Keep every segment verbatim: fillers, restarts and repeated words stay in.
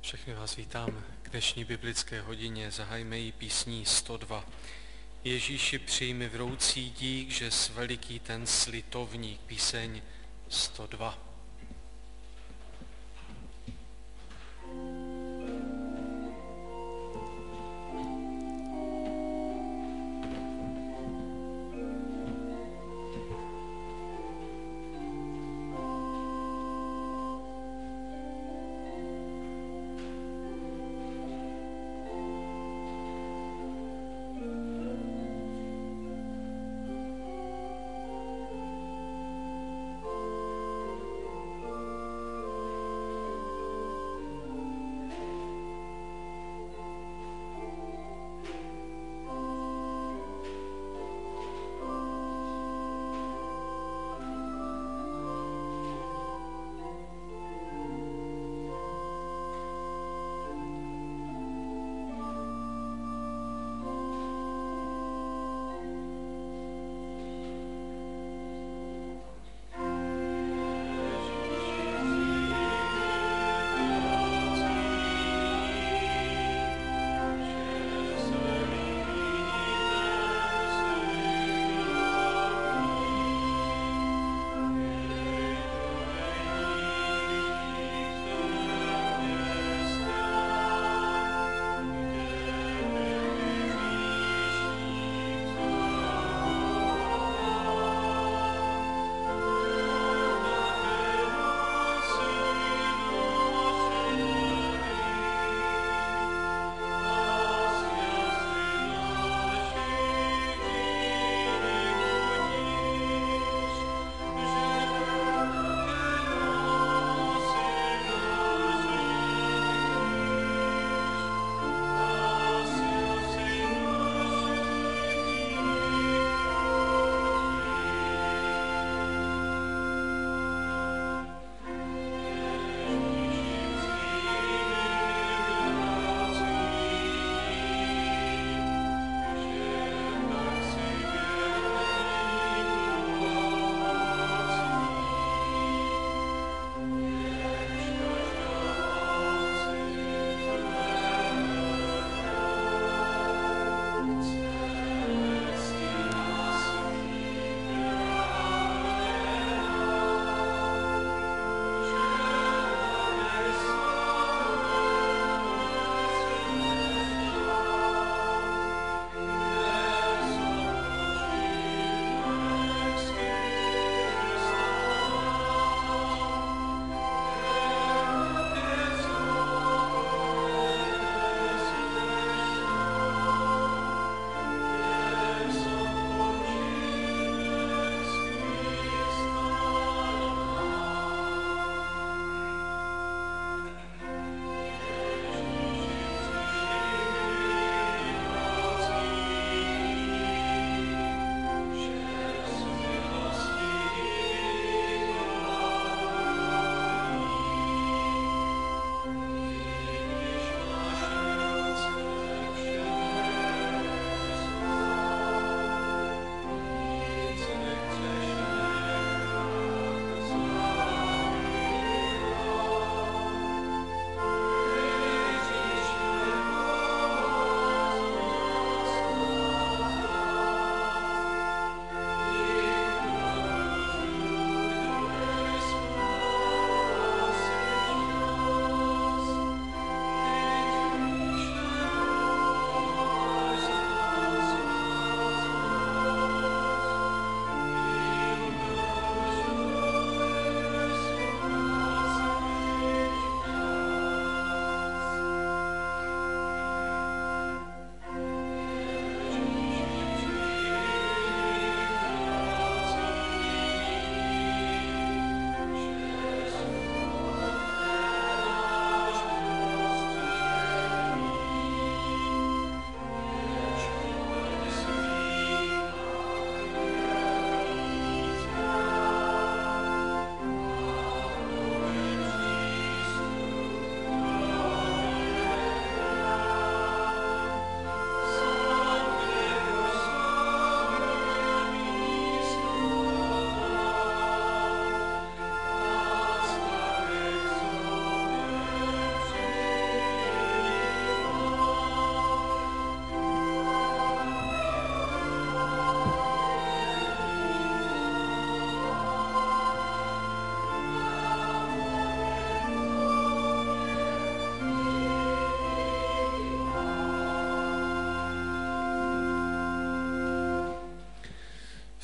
Všechny vás vítám k dnešní biblické hodině. Zahajme ji písní sto dva. Ježíši, přijmi vroucí dík, že s veliký ten slitovník, píseň sto dva.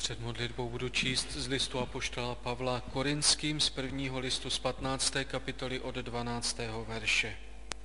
Před modlitbou budu číst z listu apoštola Pavla Korinským z prvního listu z patnácté kapitoly od dvanáctého verše.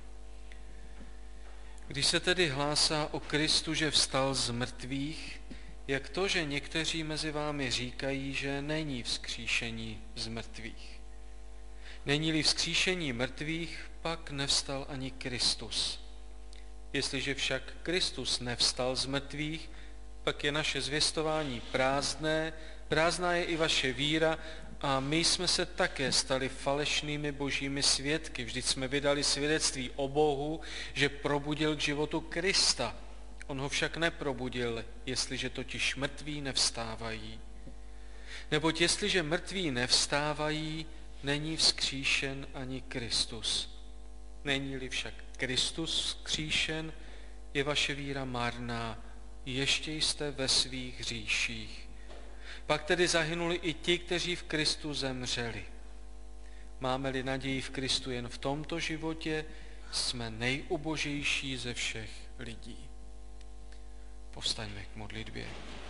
Když se tedy hlásá o Kristu, že vstal z mrtvých, jak to, že někteří mezi vámi říkají, že není vzkříšení z mrtvých. Není-li vzkříšení mrtvých, pak nevstal ani Kristus. Jestliže však Kristus nevstal z mrtvých, pak je naše zvěstování prázdné, prázdná je i vaše víra a my jsme se také stali falešnými božími svědky. Vždyť jsme vydali svědectví o Bohu, že probudil k životu Krista. On ho však neprobudil, jestliže totiž mrtví nevstávají. Neboť jestliže mrtví nevstávají, není vzkříšen ani Kristus. Není-li však Kristus vzkříšen, je vaše víra marná, ještě jste ve svých hříších. Pak tedy zahynuli i ti, kteří v Kristu zemřeli. Máme-li naději v Kristu jen v tomto životě, jsme nejubožejší ze všech lidí. Povstaňme k modlitbě.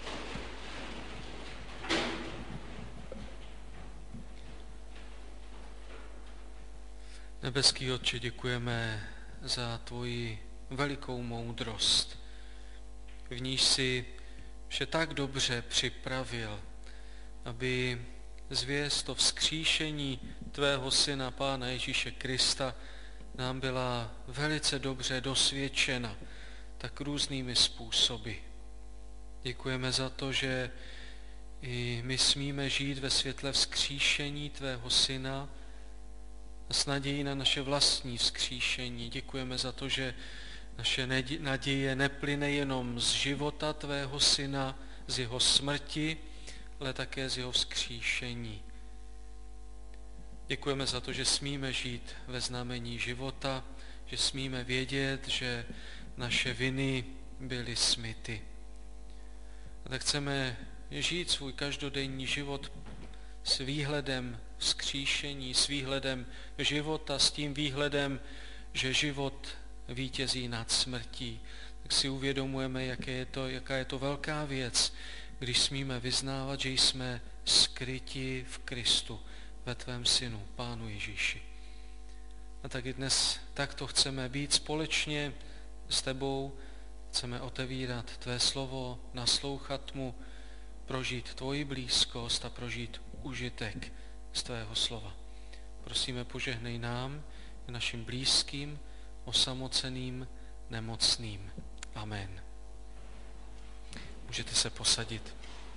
Nebeský Otče, děkujeme za tvoji velikou moudrost, v níž si vše tak dobře připravil, aby zvěst o vzkříšení tvého Syna, Pána Ježíše Krista, nám byla velice dobře dosvědčena tak různými způsoby. Děkujeme za to, že i my smíme žít ve světle vzkříšení tvého Syna a s nadějí na naše vlastní vzkříšení. Děkujeme za to, že naše naděje neplyne jenom z života tvého Syna, z jeho smrti, ale také z jeho vzkříšení. Děkujeme za to, že smíme žít ve znamení života, že smíme vědět, že naše viny byly smyty. A tak chceme žít svůj každodenní život s výhledem vzkříšení, s výhledem života, s tím výhledem, že život vítězí nad smrtí. Tak si uvědomujeme, jaké je to, jaká je to velká věc, když smíme vyznávat, že jsme skryti v Kristu, ve tvém Synu, Pánu Ježíši. A tak i dnes takto chceme být společně s tebou, chceme otevírat tvé slovo, naslouchat mu, prožít tvoji blízkost a prožít užitek z tvého slova. Prosíme, požehnej nám i našim blízkým, osamoceným, nemocným. Amen. Můžete se posadit.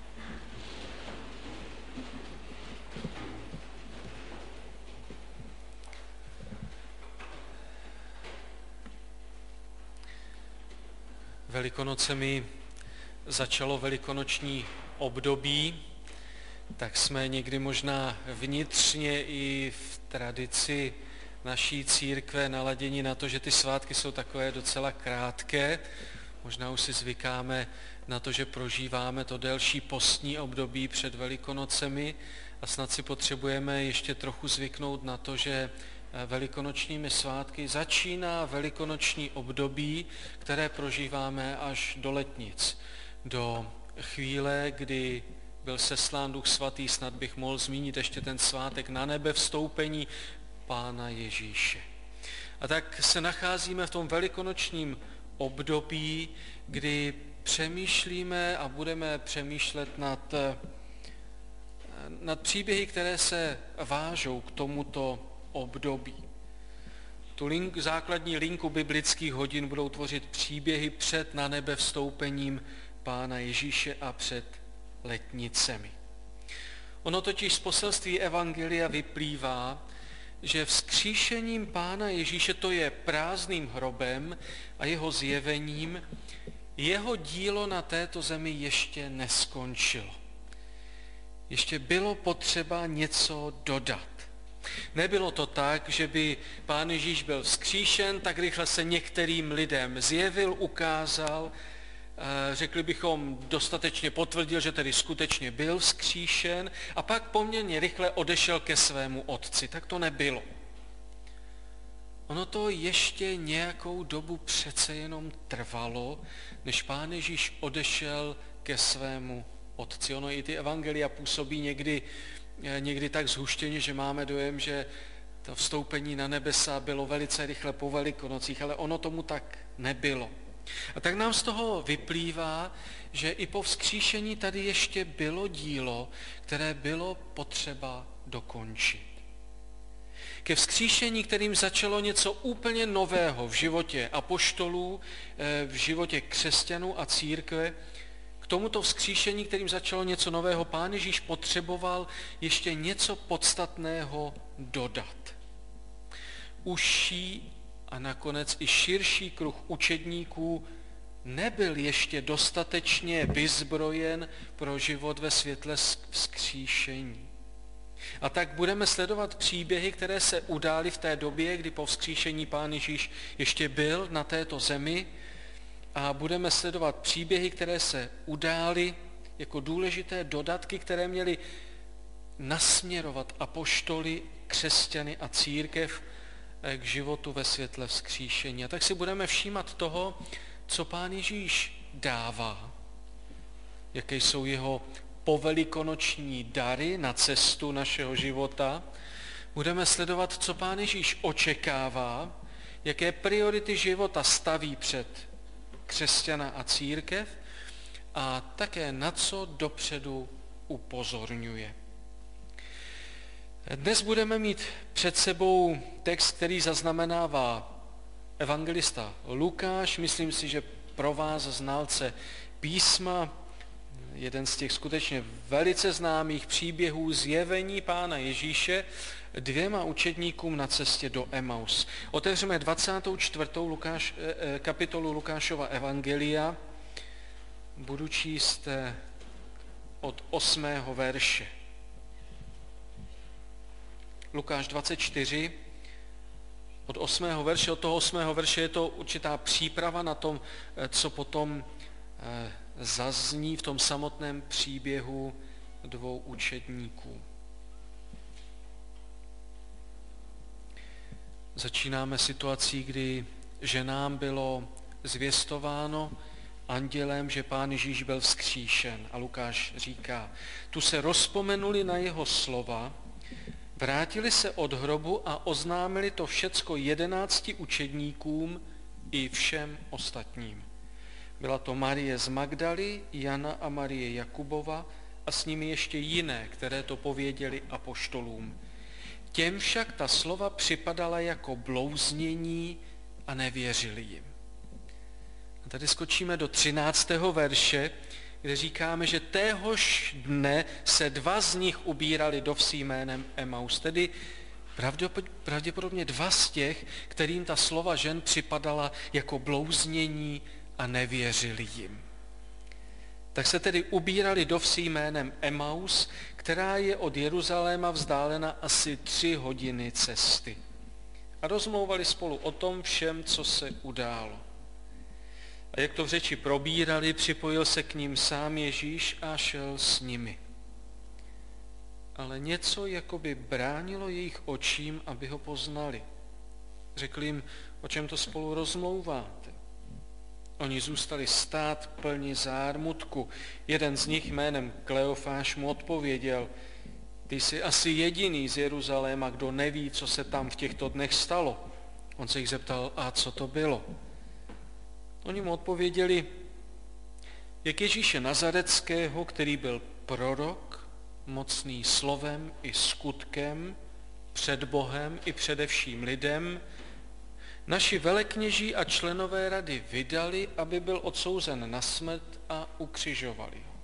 Velikonocemi začalo velikonoční období, tak jsme někdy možná vnitřně i v tradici naší církve naladěni na to, že ty svátky jsou takové docela krátké. Možná už si zvykáme na to, že prožíváme to delší postní období před Velikonocemi a snad si potřebujeme ještě trochu zvyknout na to, že velikonočními svátky začíná velikonoční období, které prožíváme až do letnic. Do chvíle, kdy byl seslán Duch Svatý, snad bych mohl zmínit ještě ten svátek na nebe vstoupení Pána Ježíše. A tak se nacházíme v tom velikonočním období, kdy přemýšlíme a budeme přemýšlet nad, nad příběhy, které se vážou k tomuto období. Tu link, základní linku biblických hodin budou tvořit příběhy před na nebe vstoupením Pána Ježíše a před letnicemi. Ono totiž z poselství evangelia vyplývá, že vzkříšením Pána Ježíše, to je prázdným hrobem a jeho zjevením, jeho dílo na této zemi ještě neskončilo. Ještě bylo potřeba něco dodat. Nebylo to tak, že by Pán Ježíš byl vzkříšen, tak rychle se některým lidem zjevil, ukázal, řekli bychom dostatečně potvrdil, že tedy skutečně byl vzkříšen a pak poměrně rychle odešel ke svému otci. Tak to nebylo. Ono to ještě nějakou dobu přece jenom trvalo, než Pán Ježíš odešel ke svému otci. Ono i ty evangelia působí někdy, někdy tak zhuštěně, že máme dojem, že to vstoupení na nebesa bylo velice rychle po Velikonocích, ale ono tomu tak nebylo. A tak nám z toho vyplývá, že i po vzkříšení tady ještě bylo dílo, které bylo potřeba dokončit. Ke vzkříšení, kterým začalo něco úplně nového v životě apoštolů, v životě křesťanů a církve, k tomuto vzkříšení, kterým začalo něco nového, Pán Ježíš potřeboval ještě něco podstatného dodat. Užší a nakonec i širší kruh učedníků nebyl ještě dostatečně vyzbrojen pro život ve světle vzkříšení. A tak budeme sledovat příběhy, které se udály v té době, kdy po vzkříšení Pán Ježíš ještě byl na této zemi, a budeme sledovat příběhy, které se udály jako důležité dodatky, které měly nasměrovat apoštoly, křesťany a církev k životu ve světle vzkříšení. A tak si budeme všímat toho, co Pán Ježíš dává, jaké jsou jeho povelikonoční dary na cestu našeho života. Budeme sledovat, co Pán Ježíš očekává, jaké priority života staví před křesťana a církev a také na co dopředu upozorňuje. Dnes budeme mít před sebou text, který zaznamenává evangelista Lukáš. Myslím si, že pro vás, znalce písma, jeden z těch skutečně velice známých příběhů zjevení Pána Ježíše dvěma učedníkům na cestě do Emaus. Otevřeme dvacátou čtvrtou Lukáš, kapitolu Lukášova evangelia. Budu číst od osmého verše. Lukáš dvacet čtyři, od osmého verše, od toho osmého verše je to určitá příprava na tom, co potom zazní v tom samotném příběhu dvou učedníků. Začínáme situací, kdy ženám bylo zvěstováno andělem, že Pán Ježíš byl vzkříšen. A Lukáš říká, tu se rozpomenuli na jeho slova, vrátili se od hrobu a oznámili to všecko jedenácti učedníkům i všem ostatním. Byla to Marie z Magdaly, Jana a Marie Jakubova a s nimi ještě jiné, které to pověděli apoštolům. Těm však ta slova připadala jako blouznění a nevěřili jim. A tady skočíme do třináctého verše, kde říkáme, že téhož dne se dva z nich ubírali do vsi jménem Emaus, tedy pravděpodobně dva z těch, kterým ta slova žen připadala jako blouznění a nevěřili jim. Tak se tedy ubírali do vsi jménem Emaus, která je od Jeruzaléma vzdálena asi tři hodiny cesty. A rozmlouvali spolu o tom všem, co se událo. A jak to v řeči probírali, připojil se k ním sám Ježíš a šel s nimi. Ale něco jakoby bránilo jejich očím, aby ho poznali. Řekl jim, o čem to spolu rozmlouváte. Oni zůstali stát plni zármutku. Jeden z nich jménem Kleofáš mu odpověděl, ty jsi asi jediný z Jeruzaléma, kdo neví, co se tam v těchto dnech stalo. On se jich zeptal, a co to bylo? Oni mu odpověděli, jak Ježíše Nazareckého, který byl prorok, mocný slovem i skutkem, před Bohem i především lidem, naši velekněží a členové rady vydali, aby byl odsouzen na smrt a ukřižovali ho.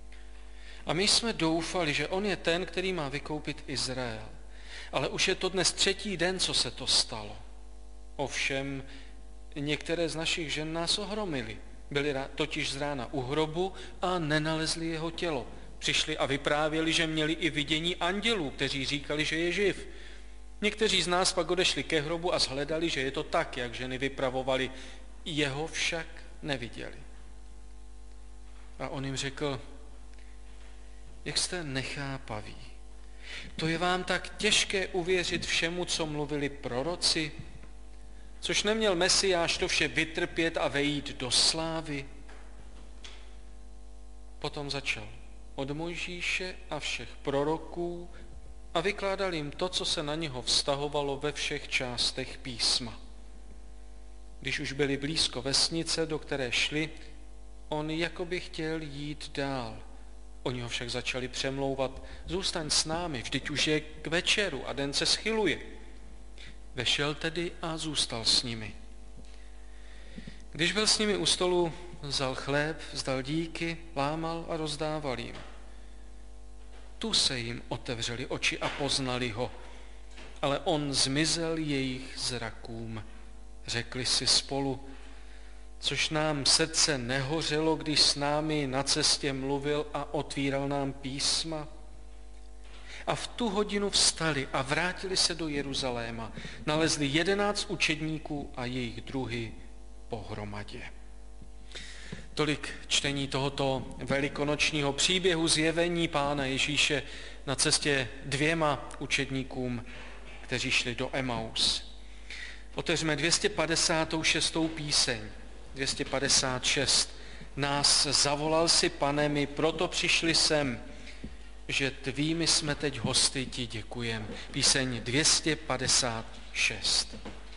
A my jsme doufali, že on je ten, který má vykoupit Izrael. Ale už je to dnes třetí den, co se to stalo. Ovšem, některé z našich žen nás ohromily. Byli totiž z rána u hrobu a nenalezli jeho tělo. Přišli a vyprávěli, že měli i vidění andělů, kteří říkali, že je živ. Někteří z nás pak odešli ke hrobu a shledali, že je to tak, jak ženy vypravovali. Jeho však neviděli. A on jim řekl, jak jste nechápaví. To je vám tak těžké uvěřit všemu, co mluvili proroci, což neměl Mesiáš to vše vytrpět a vejít do slávy. Potom začal. od Mojžíše a všech proroků a vykládal jim to, co se na něho vztahovalo ve všech částech písma. Když už byli blízko vesnice, do které šli, on jakoby chtěl jít dál. Oni ho však začali přemlouvat: zůstaň s námi, vždyť už je k večeru a den se schyluje. Vešel tedy a zůstal s nimi. Když byl s nimi u stolu, vzal chléb, vzdal díky, lámal a rozdával jim. Tu se jim otevřely oči a poznali ho, ale on zmizel jejich zrakům. Řekli si spolu: což nám srdce nehořelo, když s námi na cestě mluvil a otvíral nám písma. A v tu hodinu vstali a vrátili se do Jeruzaléma. Nalezli jedenáct učedníků a jejich druhy pohromadě. Tolik čtení tohoto velikonočního příběhu zjevení Pána Ježíše na cestě dvěma učedníkům, kteří šli do Emaus. Otevřeme dvě stě padesát šest. píseň. dvě stě padesát šest. Nás zavolal si, Pane, my proto přišli sem, že tvými jsme teď hosty, ti děkujem. Píseň dvě stě padesát šest.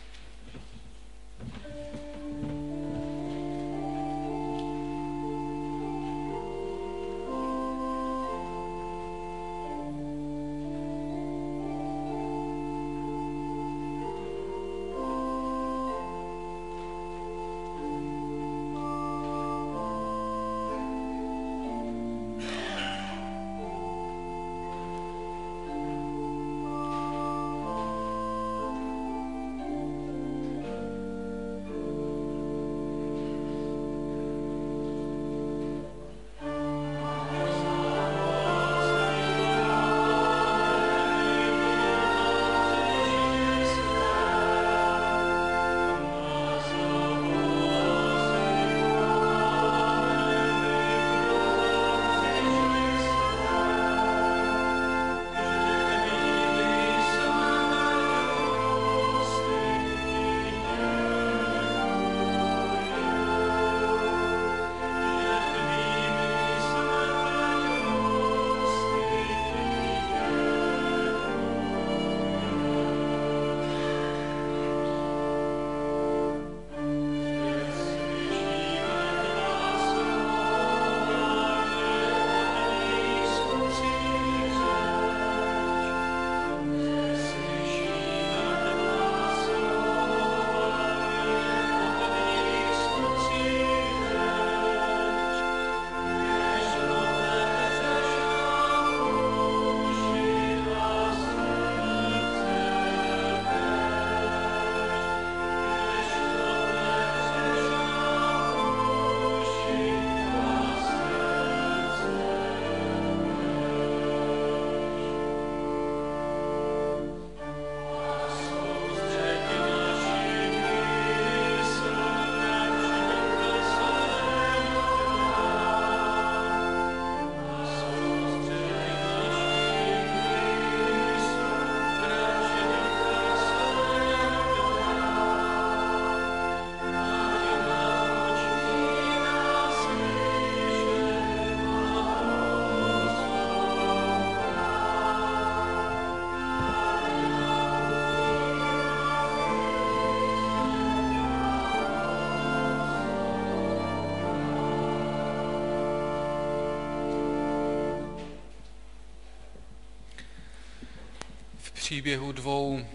příběhu dvou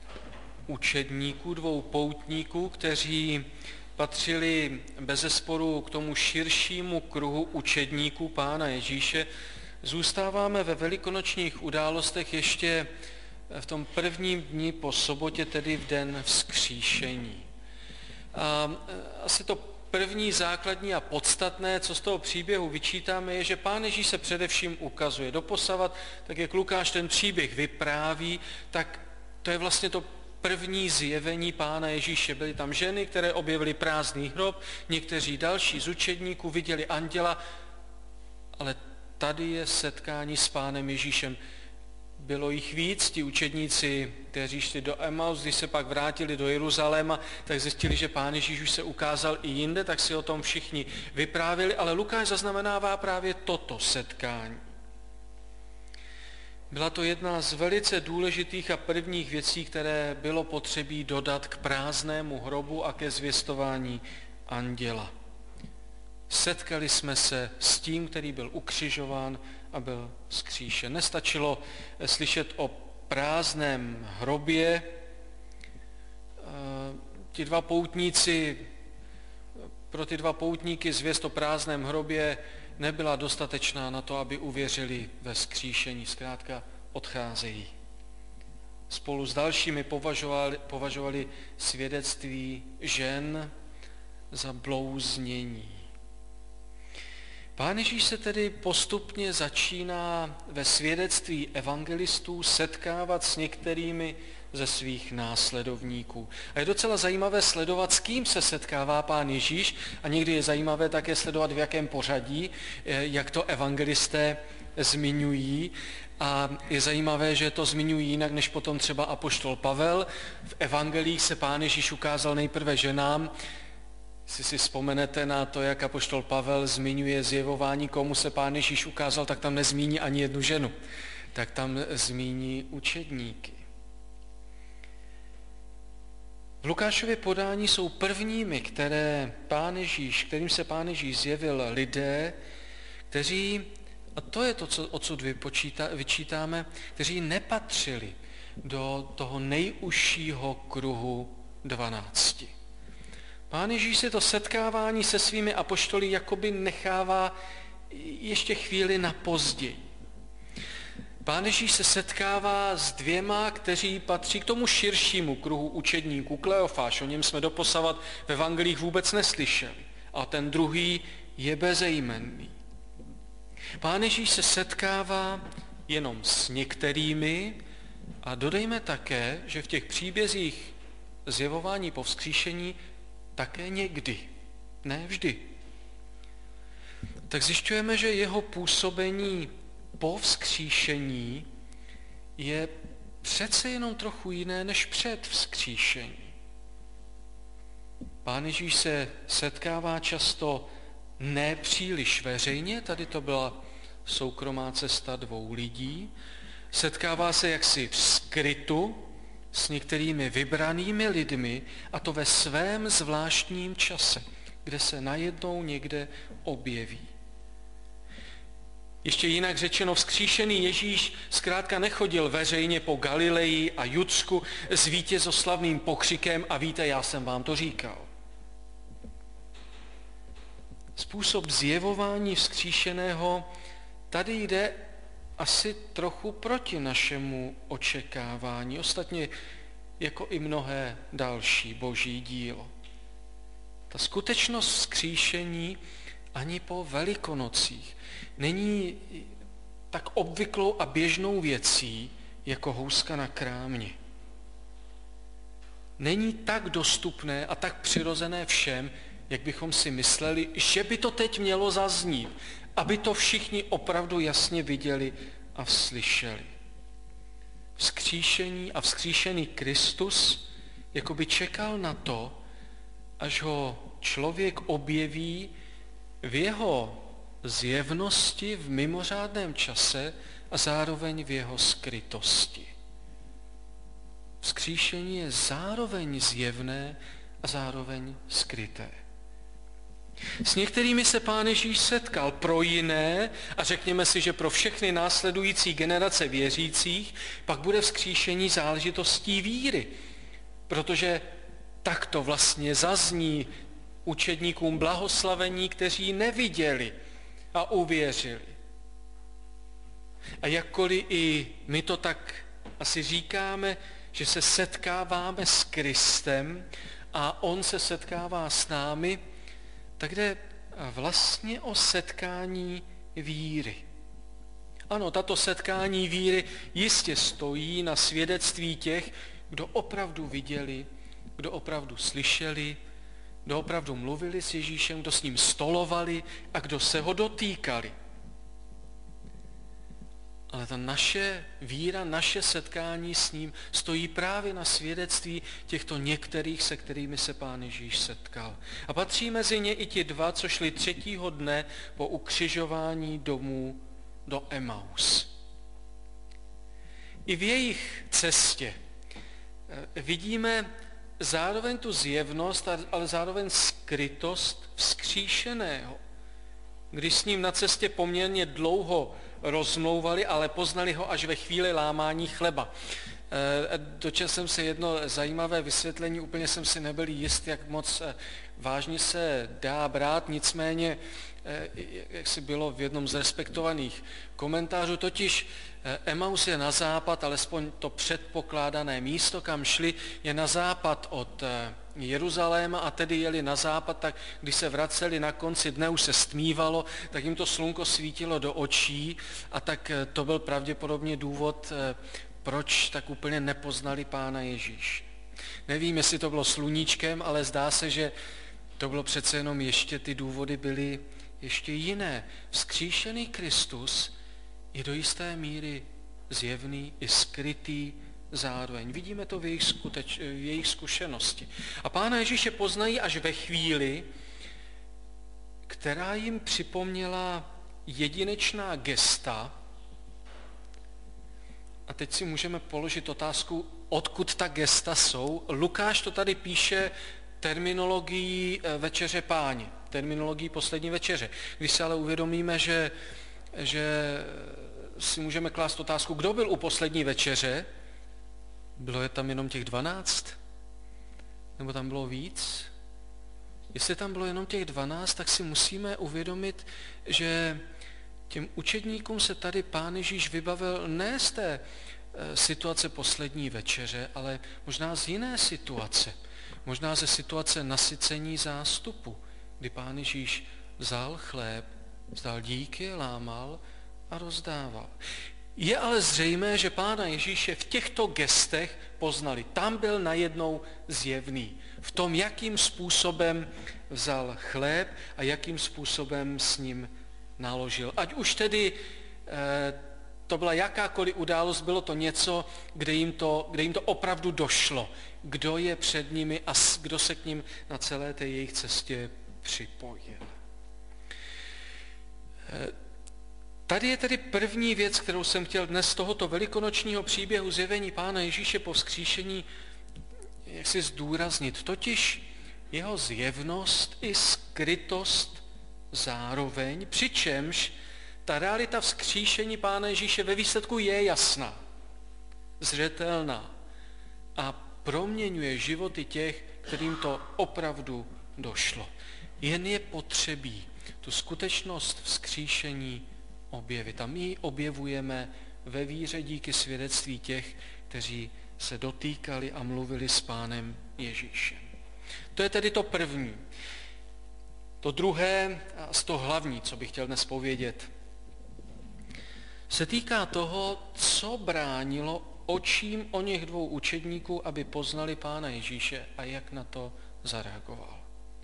učedníků, dvou poutníků, kteří patřili bezesporu k tomu širšímu kruhu učedníků Pána Ježíše, zůstáváme ve velikonočních událostech ještě v tom prvním dni po sobotě, tedy v den vzkříšení. A asi to první základní a podstatné, co z toho příběhu vyčítáme, je, že Pán Ježíš se především ukazuje. Doposavat, tak jak Lukáš ten příběh vypráví, tak to je vlastně to první zjevení Pána Ježíše. Byly tam ženy, které objevily prázdný hrob, někteří další z učedníků viděli anděla, ale tady je setkání s Pánem Ježíšem. bylo jich víc, ti učedníci, kteří šli do Emaus, když se pak vrátili do Jeruzaléma, tak zjistili, že Pán Ježíš už se ukázal i jinde, tak si o tom všichni vyprávěli, ale Lukáš zaznamenává právě toto setkání. Byla to jedna z velice důležitých a prvních věcí, které bylo potřebí dodat k prázdnému hrobu a ke zvěstování anděla. Setkali jsme se s tím, který byl ukřižován a byl vzkříšen. Nestačilo slyšet o prázdném hrobě. Ti dva poutníci, pro ty dva poutníky zvěst o prázdném hrobě nebyla dostatečná na to, aby uvěřili ve vzkříšení. Zkrátka odcházejí. Spolu s dalšími považovali, považovali svědectví žen za blouznění. Pán Ježíš se tedy postupně začíná ve svědectví evangelistů setkávat s některými ze svých následovníků. A je docela zajímavé sledovat, s kým se setkává Pán Ježíš, a někdy je zajímavé také sledovat, v jakém pořadí, jak to evangelisté zmiňují. A je zajímavé, že to zmiňují jinak, než potom třeba apoštol Pavel. V evangelích se Pán Ježíš ukázal nejprve ženám. Jestli si vzpomenete na to, jak apoštol Pavel zmiňuje zjevování, komu se Pán Ježíš ukázal, tak tam nezmíní ani jednu ženu. Tak tam zmíní učedníky. V Lukášově podání jsou prvními, které Pán Ježíš, kterým se Pán Ježíš zjevil, lidé, kteří, a to je to, co odsud vyčítáme, kteří nepatřili do toho nejužšího kruhu dvanácti. Pán Ježíš si to setkávání se svými apoštoly jakoby nechává ještě chvíli na později. Pán Ježíš se setkává s dvěma, kteří patří k tomu širšímu kruhu učedníků. Kleofáš, o něm jsme doposavat ve evangelích vůbec neslyšeli. A ten druhý je bezejmenný. Pán Ježíš se setkává jenom s některými a dodejme také, že v těch příbězích zjevování po vzkříšení také někdy, ne vždy. Tak zjišťujeme, že jeho působení po vzkříšení je přece jenom trochu jiné než před vzkříšení. Pán Ježíš se setkává často nepříliš veřejně, tady to byla soukromá cesta dvou lidí, setkává se jaksi v skrytu s některými vybranými lidmi, a to ve svém zvláštním čase, kde se najednou někde objeví. Ještě jinak řečeno, vzkříšený Ježíš zkrátka nechodil veřejně po Galileji a Judsku s vítězoslavným pokřikem a víte, já jsem vám to říkal. Způsob zjevování vzkříšeného tady jde asi trochu proti našemu očekávání, ostatně jako i mnohé další boží dílo. Ta skutečnost vzkříšení ani po Velikonocích není tak obvyklou a běžnou věcí jako houska na krámě. Není tak dostupné a tak přirozené všem, jak bychom si mysleli, že by to teď mělo zaznít, aby to všichni opravdu jasně viděli a slyšeli. Vzkříšení a vzkříšený Kristus jakoby čekal na to, až ho člověk objeví v jeho zjevnosti v mimořádném čase a zároveň v jeho skrytosti. Vzkříšení je zároveň zjevné a zároveň skryté. S některými se Pán Ježíš setkal, pro jiné, a řekněme si, že pro všechny následující generace věřících, pak bude vzkříšení záležitostí víry, protože tak to vlastně zazní učedníkům blahoslavení, kteří neviděli a uvěřili. A jakkoliv i my to tak asi říkáme, že se setkáváme s Kristem a on se setkává s námi, tak jde vlastně o setkání víry. Ano, tato setkání víry jistě stojí na svědectví těch, kdo opravdu viděli, kdo opravdu slyšeli, kdo opravdu mluvili s Ježíšem, kdo s ním stolovali a kdo se ho dotýkali. Ale ale ta naše víra, naše setkání s ním stojí právě na svědectví těchto některých, se kterými se Pán Ježíš setkal. A patří mezi ně i ti dva, co šli třetího dne po ukřižování domů do Emaus. I v jejich cestě vidíme zároveň tu zjevnost, ale zároveň skrytost vzkříšeného. Když s ním na cestě poměrně dlouho rozmlouvali, ale poznali ho až ve chvíli lámání chleba. Dočetl jsem se jedno zajímavé vysvětlení, úplně jsem si nebyl jist, jak moc vážně se dá brát, nicméně, jak si bylo v jednom z respektovaných komentářů, totiž Emaus je na západ, alespoň to předpokládané místo, kam šli, je na západ od Jeruzaléma a tedy jeli na západ, tak když se vraceli na konci dne, už se stmívalo, tak jim to slunko svítilo do očí a tak to byl pravděpodobně důvod, proč tak úplně nepoznali Pána Ježíše. Nevím, jestli to bylo sluníčkem, ale zdá se, že to bylo přece jenom ještě, ty důvody byly ještě jiné. Vzkříšený Kristus je do jisté míry zjevný i skrytý zároveň. Vidíme to v jejich, skuteč, v jejich zkušenosti. A Pána Ježíše poznají až ve chvíli, která jim připomněla jedinečná gesta. A teď si můžeme položit otázku, odkud ta gesta jsou. Lukáš to tady píše terminologií večeře Páně, terminologií poslední večeře. Když se ale uvědomíme, že, že si můžeme klást otázku, kdo byl u poslední večeře, bylo je tam jenom těch dvanáct? Nebo tam bylo víc? Jestli tam bylo jenom těch dvanáct, tak si musíme uvědomit, že těm učedníkům se tady Pán Ježíš vybavil ne z té situace poslední večeře, ale možná z jiné situace. Možná ze situace nasycení zástupu, kdy Pán Ježíš vzal chléb, vzdal díky, lámal a rozdával. Je ale zřejmé, že Pána Ježíše v těchto gestech poznali. Tam byl najednou zjevný. V tom, jakým způsobem vzal chléb a jakým způsobem s ním naložil. Ať už tedy eh, to byla jakákoliv událost, bylo to něco, kde jim to, kde jim to opravdu došlo. Kdo je před nimi a kdo se k ním na celé té jejich cestě připojil. Eh, Tady je tedy první věc, kterou jsem chtěl dnes z tohoto velikonočního příběhu zjevení Pána Ježíše po vzkříšení jak si zdůraznit, totiž jeho zjevnost i skrytost zároveň, přičemž ta realita vzkříšení Pána Ježíše ve výsledku je jasná, zřetelná a proměňuje životy těch, kterým to opravdu došlo. Jen je potřebí tu skutečnost vzkříšení objevit. A my ji objevujeme ve víře díky svědectví těch, kteří se dotýkali a mluvili s Pánem Ježíšem. To je tedy to první. To druhé a z toho hlavní, co bych chtěl dnes povědět, se týká toho, co bránilo očím o něch dvou učedníků, aby poznali Pána Ježíše a jak na to zareagoval.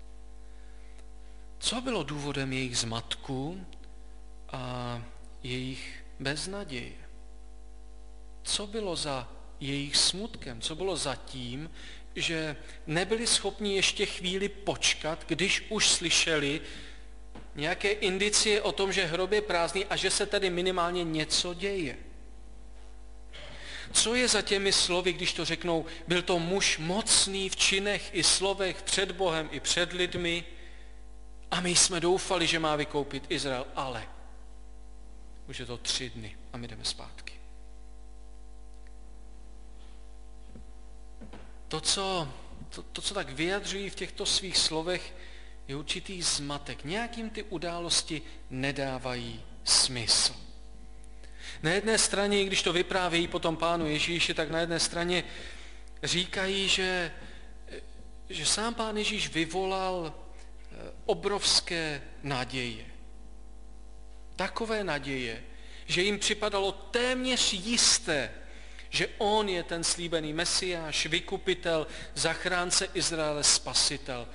Co bylo důvodem jejich zmatku a jejich beznaděje? Co bylo za jejich smutkem? Co bylo za tím, že nebyli schopni ještě chvíli počkat, když už slyšeli nějaké indicie o tom, že hrob je prázdný a že se tady minimálně něco děje? Co je za těmi slovy, když to řeknou, byl to muž mocný v činech i slovech před Bohem i před lidmi a my jsme doufali, že má vykoupit Izrael, ale už je to tři dny a my jdeme zpátky. To, co, to, to, co tak vyjadřují v těchto svých slovech, je určitý zmatek. Nějakým ty události nedávají smysl. Na jedné straně, když to vyprávějí potom Pánu Ježíši, tak na jedné straně říkají, že, že sám Pán Ježíš vyvolal obrovské naděje. Takové naděje, že jim připadalo téměř jisté, že on je ten slíbený Mesiáš, vykupitel, zachránce Izraele, spasitel.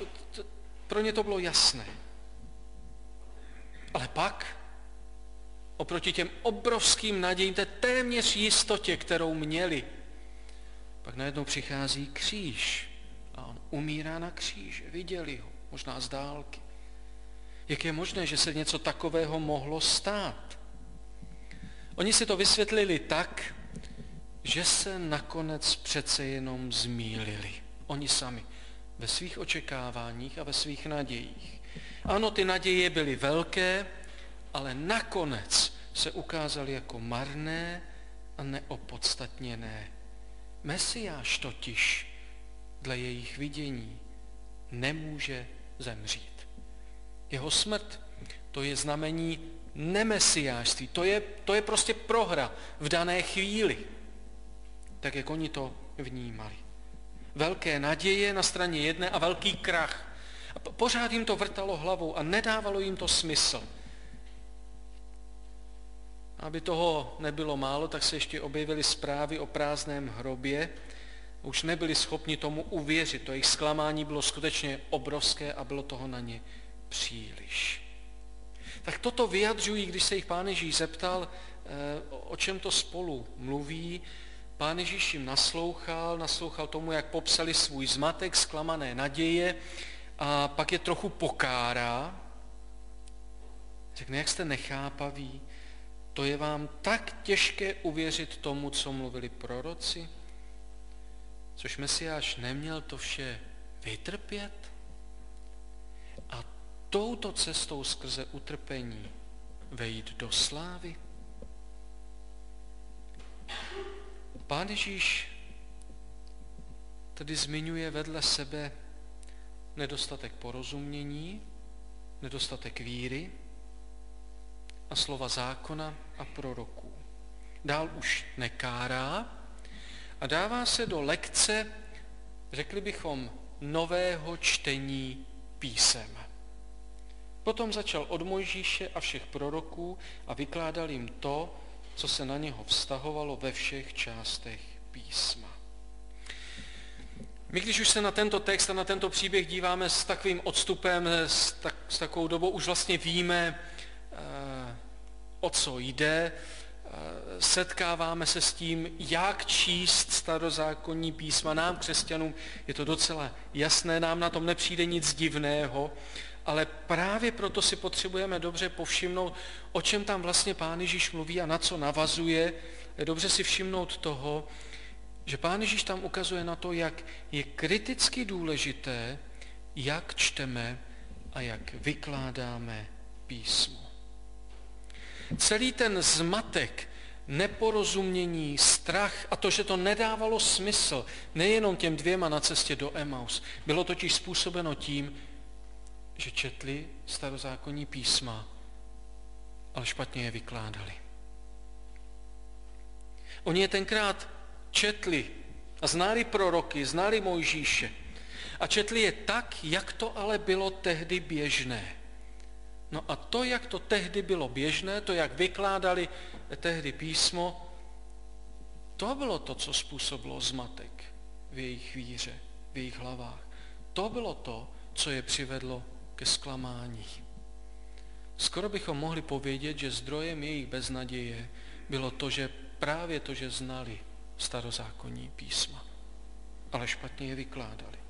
Pro ně to bylo jasné. Ale pak oproti těm obrovským nadějím, té téměř jistotě, kterou měli, pak najednou přichází kříž a on umírá na kříži. Viděli ho, možná z dálky. Jak je možné, že se něco takového mohlo stát? Oni si to vysvětlili tak, že se nakonec přece jenom zmýlili. Oni sami ve svých očekáváních a ve svých nadějích. Ano, ty naděje byly velké, ale nakonec se ukázaly jako marné a neopodstatněné. Mesiáš totiž dle jejich vidění nemůže zemřít. Jeho smrt, to je znamení nemesiášství, to je, to je prostě prohra v dané chvíli, tak jak oni to vnímali. Velké naděje na straně jedné a velký krach. A pořád jim to vrtalo hlavou a nedávalo jim to smysl. Aby toho nebylo málo, tak se ještě objevily zprávy o prázdném hrobě. Už nebyli schopni tomu uvěřit. To jejich zklamání bylo skutečně obrovské a bylo toho na ně příliš. Tak toto vyjadřují, když se jich Pán Ježíš zeptal, o čem to spolu mluví. Pán Ježíš jim naslouchal, naslouchal tomu, jak popsali svůj zmatek, zklamané naděje a pak je trochu pokárá. Řekne, jak jste nechápaví, to je vám tak těžké uvěřit tomu, co mluvili proroci? Což Mesiáš neměl to vše vytrpět? A touto cestou skrze utrpení vejít do slávy? Pán Ježíš tedy zmiňuje vedle sebe nedostatek porozumění, nedostatek víry a slova zákona a proroků. Dál už nekárá a dává se do lekce, řekli bychom, nového čtení písem. Potom začal od Mojžíše a všech proroků a vykládal jim to, co se na něho vztahovalo ve všech částech písma. My, když už se na tento text a na tento příběh díváme s takovým odstupem, s, tak, s takovou dobou, už vlastně víme, eh, o co jde, eh, setkáváme se s tím, jak číst starozákonní písma. Nám, křesťanům, je to docela jasné, nám na tom nepřijde nic divného, ale právě proto si potřebujeme dobře povšimnout, o čem tam vlastně Pán Ježíš mluví a na co navazuje. Je dobře si všimnout toho, že Pán Ježíš tam ukazuje na to, jak je kriticky důležité, jak čteme a jak vykládáme písmo. Celý ten zmatek, neporozumění, strach a to, že to nedávalo smysl nejenom těm dvěma na cestě do Emaus, bylo totiž způsobeno tím, že četli starozákonní písma, ale špatně je vykládali. Oni je tenkrát četli a znali proroky, znali Mojžíše a četli je tak, jak to ale bylo tehdy běžné. No a to, jak to tehdy bylo běžné, to, jak vykládali tehdy písmo, to bylo to, co způsobilo zmatek v jejich víře, v jejich hlavách. To bylo to, co je přivedlo ke zklamání. Skoro bychom mohli povědět, že zdrojem jejich beznaděje bylo to, že právě to, že znali starozákonní písma, ale špatně je vykládali.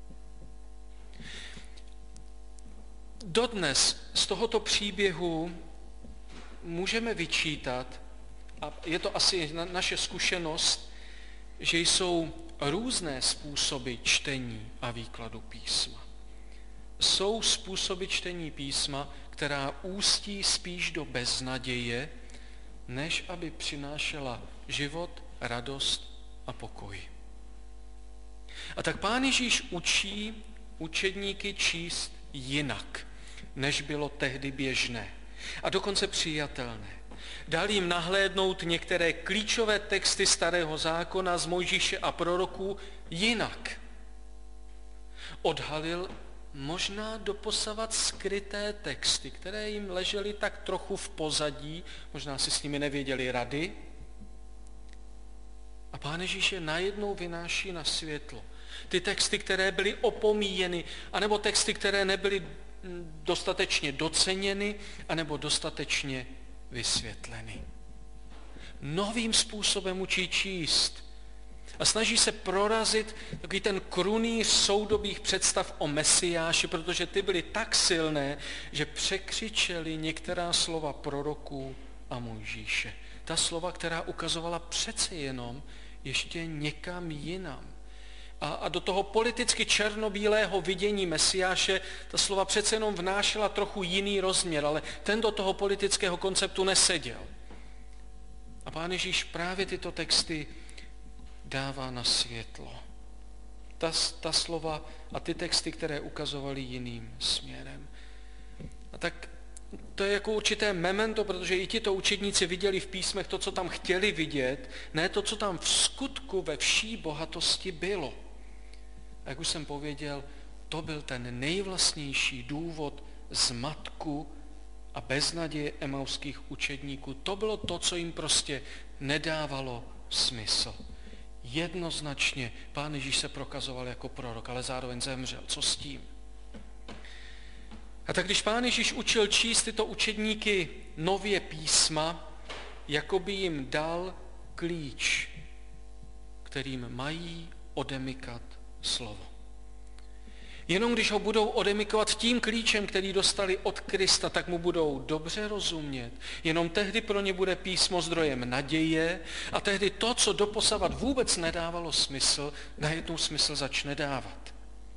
Dodnes z tohoto příběhu můžeme vyčítat, a je to asi naše zkušenost, že jsou různé způsoby čtení a výkladu písma. Jsou způsoby čtení písma, která ústí spíš do beznaděje, než aby přinášela život, radost a pokoj. A tak Pán Ježíš učí učedníky číst jinak, než bylo tehdy běžné a dokonce přijatelné. Dal jim nahlédnout některé klíčové texty Starého zákona z Mojžíše a proroků jinak. Odhalil možná doposavat skryté texty, které jim ležely tak trochu v pozadí, možná si s nimi nevěděli rady. A Pán Ježíš je najednou vynáší na světlo. Ty texty, které byly opomíjeny, anebo texty, které nebyly dostatečně doceněny, anebo dostatečně vysvětleny. Novým způsobem učí číst a snaží se prorazit takový ten krunýř soudobých představ o Mesiáši, protože ty byly tak silné, že překřičeli některá slova proroků a Mojžíše. Ta slova, která ukazovala přece jenom ještě někam jinam. A, a do toho politicky černobílého vidění Mesiáše ta slova přece jenom vnášela trochu jiný rozměr, ale ten do toho politického konceptu neseděl. A Pán Ježíš právě tyto texty dává na světlo. Ta, ta slova a ty texty, které ukazovaly jiným směrem. A tak to je jako určité memento, protože i tito učedníci viděli v písmech to, co tam chtěli vidět, ne to, co tam v skutku ve vší bohatosti bylo. A jak už jsem pověděl, to byl ten nejvlastnější důvod zmatku a beznaděje emauských učedníků. To bylo to, co jim prostě nedávalo smysl. Jednoznačně Pán Ježíš se prokazoval jako prorok, ale zároveň zemřel. Co s tím? A tak když Pán Ježíš učil číst tyto učedníky nově písma, jako by jim dal klíč, kterým mají odemykat slovo. Jenom když ho budou odemykovat tím klíčem, který dostali od Krista, tak mu budou dobře rozumět. Jenom tehdy pro ně bude písmo zdrojem naděje a tehdy to, co doposavat vůbec nedávalo smysl, najednou smysl začne dávat.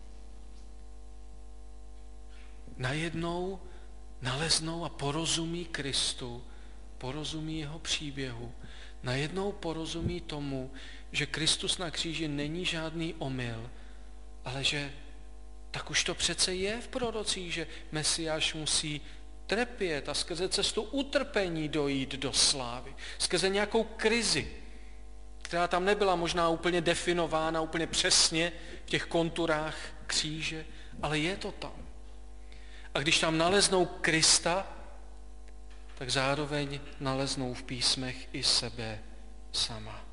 Najednou naleznou a porozumí Kristu, porozumí jeho příběhu, najednou porozumí tomu, že Kristus na kříži není žádný omyl, ale že tak už to přece je v prorocích, že Mesiáš musí trpět a skrze cestu utrpení dojít do slávy. Skrze nějakou krizi, která tam nebyla možná úplně definována, úplně přesně v těch konturách kříže, ale je to tam. A když tam naleznou Krista, tak zároveň naleznou v písmech i sebe sama.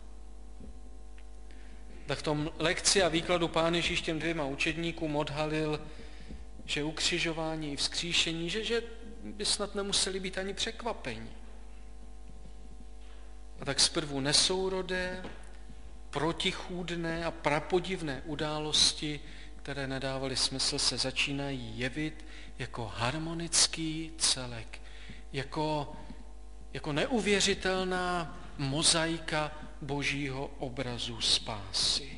Tak v tom lekci a výkladu Pán Ježíš těm dvěma učedníkům odhalil, že ukřižování i vzkříšení, že, že by snad nemuseli být ani překvapení. A tak zprvu nesourodé, protichůdné a prapodivné události, které nedávaly smysl, se začínají jevit jako harmonický celek, jako, jako neuvěřitelná mozaika Božího obrazu spásy.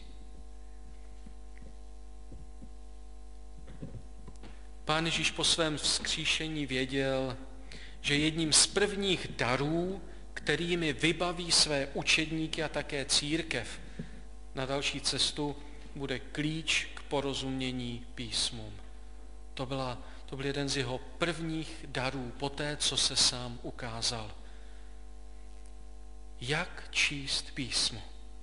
Pán Ježíš po svém vzkříšení věděl, že jedním z prvních darů, kterými vybaví své učedníky a také církev na další cestu, bude klíč k porozumění písmům. To, byla, to byl jeden z jeho prvních darů poté, co se sám ukázal. Jak číst písmo?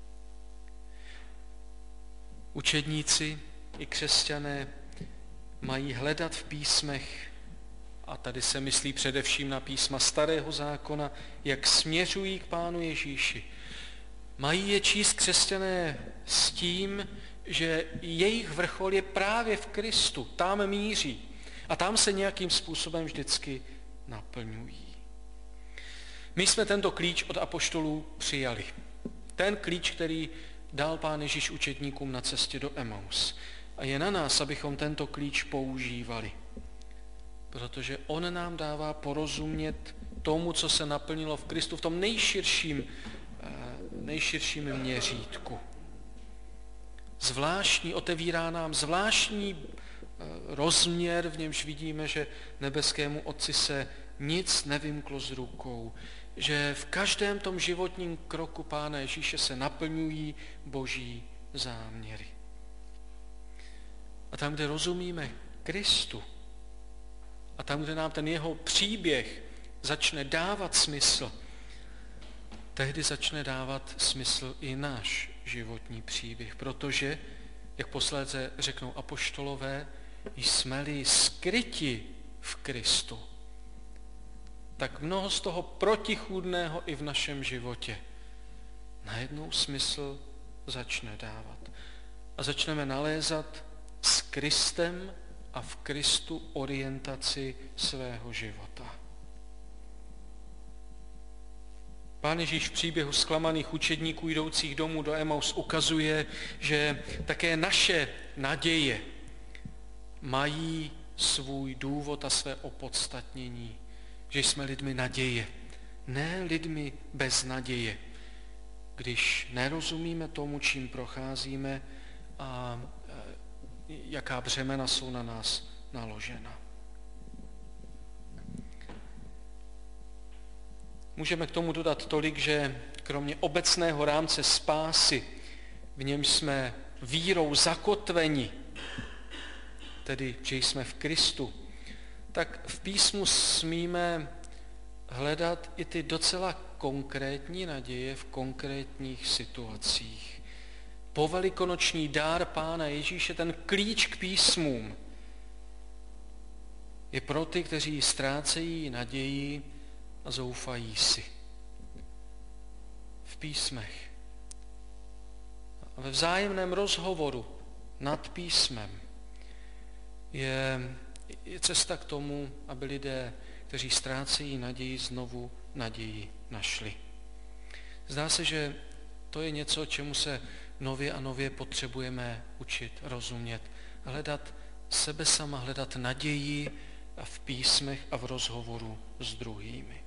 Učedníci i křesťané mají hledat v písmech, a tady se myslí především na písma Starého zákona, jak směřují k Pánu Ježíši. Mají je číst křesťané s tím, že jejich vrchol je právě v Kristu, tam míří a tam se nějakým způsobem vždycky naplňují. My jsme tento klíč od apoštolů přijali. Ten klíč, který dal Pán Ježíš učedníkům na cestě do Emaus. A je na nás, abychom tento klíč používali. Protože on nám dává porozumět tomu, co se naplnilo v Kristu v tom nejširším, nejširším měřítku. Zvláštní, otevírá nám zvláštní rozměr, v němž vidíme, že nebeskému Otci se nic nevymklo z rukou, že v každém tom životním kroku Pána Ježíše se naplňují Boží záměry. A tam, kde rozumíme Kristu, a tam, kde nám ten jeho příběh začne dávat smysl, tehdy začne dávat smysl i náš životní příběh, protože, jak posléze řeknou apoštolové, jsme-li skryti v Kristu, tak mnoho z toho protichůdného i v našem životě najednou smysl začne dávat. A začneme nalézat s Kristem a v Kristu orientaci svého života. Pán Ježíš v příběhu zklamaných učedníků jdoucích domů do Emaus ukazuje, že také naše naděje mají svůj důvod a své opodstatnění, že jsme lidmi naděje, ne lidmi bez naděje, když nerozumíme tomu, čím procházíme a jaká břemena jsou na nás naložena. Můžeme k tomu dodat tolik, že kromě obecného rámce spásy, v němž jsme vírou zakotveni, tedy že jsme v Kristu, tak v písmu smíme hledat i ty docela konkrétní naděje v konkrétních situacích. Povelikonoční dár Pána Ježíše, ten klíč k písmům, je pro ty, kteří ztrácejí naději a zoufají si. V písmech. A ve vzájemném rozhovoru nad písmem je, je cesta k tomu, aby lidé, kteří ztrácejí naději, znovu naději našli. Zdá se, že to je něco, čemu se nově a nově potřebujeme učit, rozumět, hledat sebe sama, hledat naději a v písmech a v rozhovoru s druhými.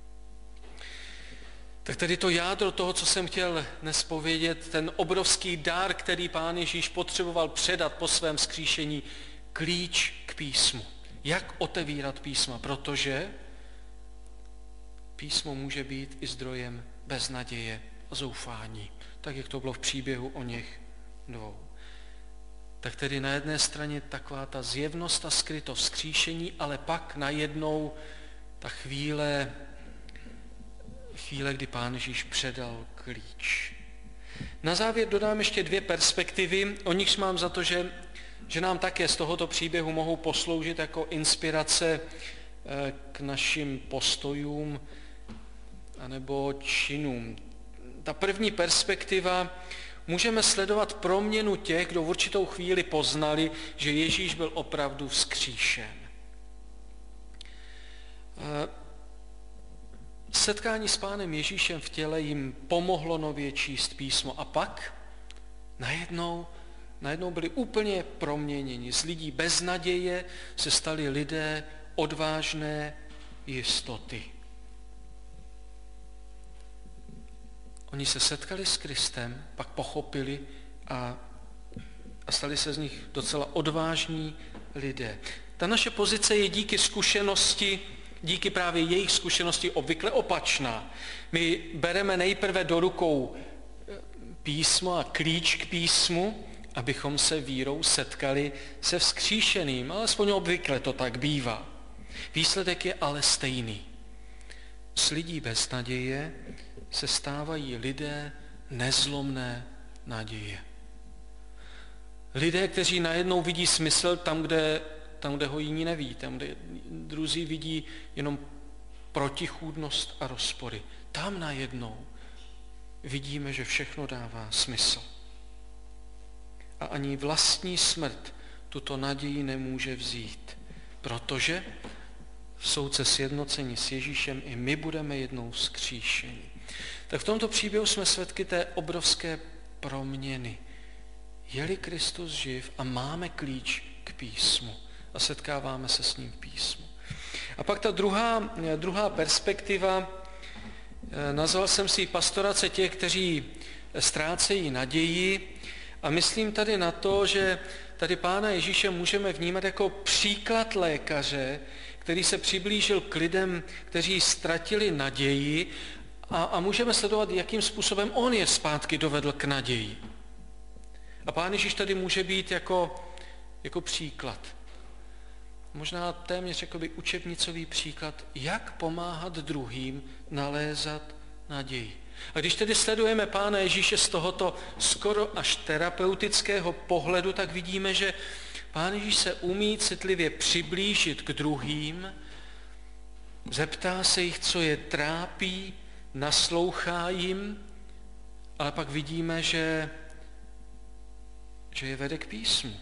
Tak tedy to jádro toho, co jsem chtěl dnes povědět, ten obrovský dar, který Pán Ježíš potřeboval předat po svém vzkříšení, klíč k písmu. Jak otevírat písma? Protože písmo může být i zdrojem beznaděje a zoufání, tak jak to bylo v příběhu o něch dvou. Tak tedy na jedné straně taková ta zjevnost a skrytost vzkříšení, ale pak najednou ta chvíle, chvíle, kdy Pán Ježíš předal klíč. Na závěr dodám ještě dvě perspektivy, o nichž mám za to, že, že nám také z tohoto příběhu mohou posloužit jako inspirace k našim postojům anebo činům. Ta první perspektiva, můžeme sledovat proměnu těch, kdo v určitou chvíli poznali, že Ježíš byl opravdu vzkříšen. Setkání s Pánem Ježíšem v těle jim pomohlo nově číst písmo a pak najednou, najednou byli úplně proměněni. Z lidí bez naděje se stali lidé odvážné jistoty. Oni se setkali s Kristem, pak pochopili a, a stali se z nich docela odvážní lidé. Ta naše pozice je díky zkušenosti, díky právě jejich zkušenosti obvykle opačná. My bereme nejprve do rukou písmo a klíč k písmu, abychom se vírou setkali se vzkříšeným, alespoň obvykle to tak bývá. Výsledek je ale stejný. Z lidí bez naděje se stávají lidé nezlomné naděje. Lidé, kteří najednou vidí smysl tam, kde, tam, kde ho jiní neví, tam, kde druzí vidí jenom protichůdnost a rozpory. Tam najednou vidíme, že všechno dává smysl. A ani vlastní smrt tuto naději nemůže vzít, protože v souce sjednocení s Ježíšem i my budeme jednou vzkříšeni. Tak v tomto příběhu jsme svědky té obrovské proměny. Je-li Kristus živ a máme klíč k písmu a setkáváme se s ním v písmu. A pak ta druhá, druhá perspektiva, nazval jsem si pastorace těch, kteří ztrácejí naději a myslím tady na to, že tady Pána Ježíše můžeme vnímat jako příklad lékaře, který se přiblížil k lidem, kteří ztratili naději a, a můžeme sledovat, jakým způsobem on je zpátky dovedl k naději. A Pán Ježíš tady může být jako, jako příklad. Možná téměř jakoby učebnicový příklad, jak pomáhat druhým nalézat naději. A když tedy sledujeme Pána Ježíše z tohoto skoro až terapeutického pohledu, tak vidíme, že Pán Ježíš se umí citlivě přiblížit k druhým, zeptá se jich, co je trápí, naslouchá jim, ale pak vidíme, že, že je vede k písmu.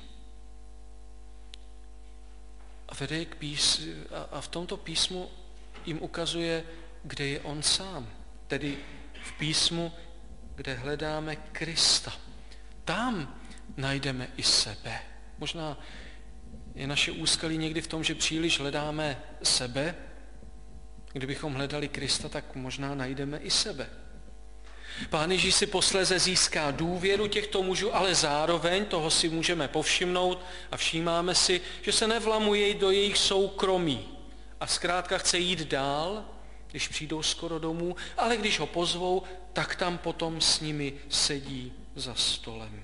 A, vede k písmu, a v tomto písmu jim ukazuje, kde je on sám. tedy v písmu, kde hledáme Krista. Tam najdeme i sebe. Možná je naše úskalí někdy v tom, že příliš hledáme sebe. Kdybychom hledali Krista, tak možná najdeme i sebe. Pán Ježíš si posléze získá důvěru těchto mužů, ale zároveň, toho si můžeme povšimnout a všímáme si, že se nevlamuje do jejich soukromí a zkrátka chce jít dál, když přijdou skoro domů, ale když ho pozvou, tak tam potom s nimi sedí za stolem.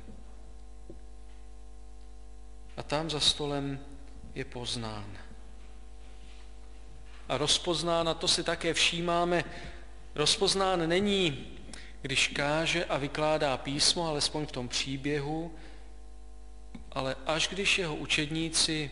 A tam za stolem je poznán. A rozpoznán, a to si také všímáme, rozpoznán není, když káže a vykládá písmo, alespoň v tom příběhu, ale až když jeho učedníci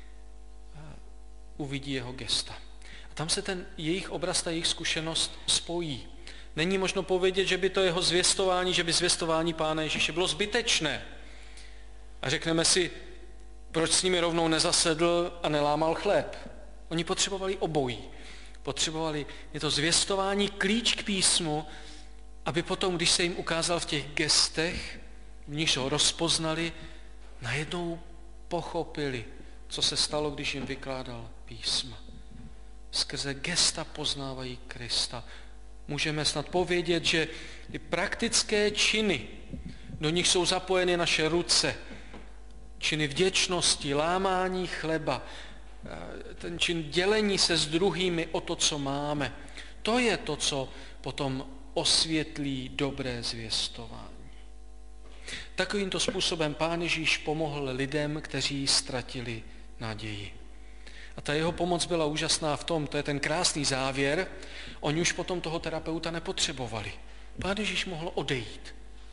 uvidí jeho gesta. A tam se ten jejich obraz, ta jejich zkušenost spojí. Není možno povědět, že by to jeho zvěstování, že by zvěstování Pána Ježíše bylo zbytečné. A řekneme si, proč s nimi rovnou nezasedl a nelámal chléb. Oni potřebovali obojí. Potřebovali, je to zvěstování, klíč k písmu, aby potom, když se jim ukázal v těch gestech, v nichž ho rozpoznali, najednou pochopili, co se stalo, když jim vykládal písma. Skrze gesta poznávají Krista. Můžeme snad povědět, že i praktické činy, do nich jsou zapojeny naše ruce, činy vděčnosti, lámání chleba, ten čin dělení se s druhými o to, co máme. To je to, co potom osvětlí dobré zvěstování. Takovýmto způsobem Pán Ježíš pomohl lidem, kteří ztratili naději. A ta jeho pomoc byla úžasná v tom, to je ten krásný závěr, oni už potom toho terapeuta nepotřebovali. Pán Ježíš mohl odejít,